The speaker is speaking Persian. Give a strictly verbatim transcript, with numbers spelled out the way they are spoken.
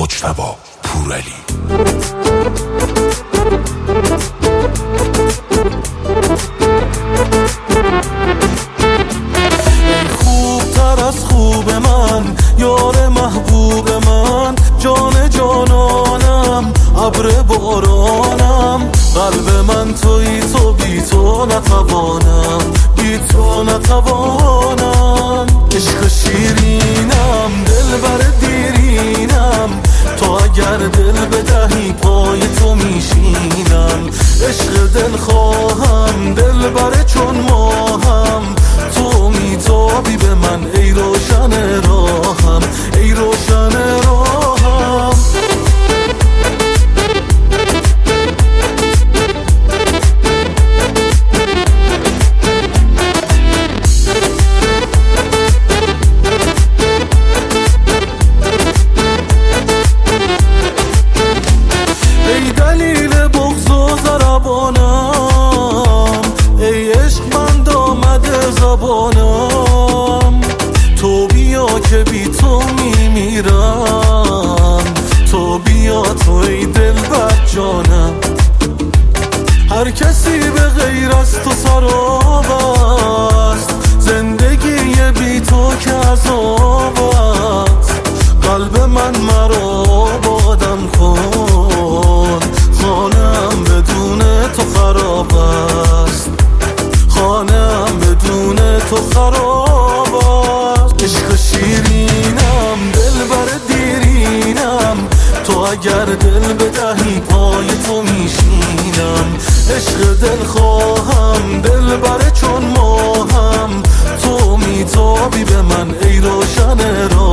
مجتبی پورعلی. خوبتر از خوب من، یار محبوب من، جان جانانم، ابر بارانم، قلب من تویی، تو بی تو نتوانم، بی تو نتوانم. عشق شیرینم، دلبر دیرینم، تو اگر دل بدهی پای تو میشینم. عشق دل خواهم، دلبر چون ماهم، تو میتابی به من ای روشن راهم، ای روشن راهم. ای دلیل بغض و ضربانم، ای عشق من آمده زبانم، تو بیا که بی تو میمیرم، تو بیا تو ای دل بر جانم. هر کسی به غیر از تو سراب است، زندگی بی تو که عذاب است. قلب من مرا بادم کن، خانم بدون تو خراب است، خانم بدون تو خراب است. عشق شیرینم، دلبر دیرینم، تو اگر دل بدهی پای تو میشینم. عشق دل خواهم، دلبر چون ماهم، تو میتابی به من ای روشن را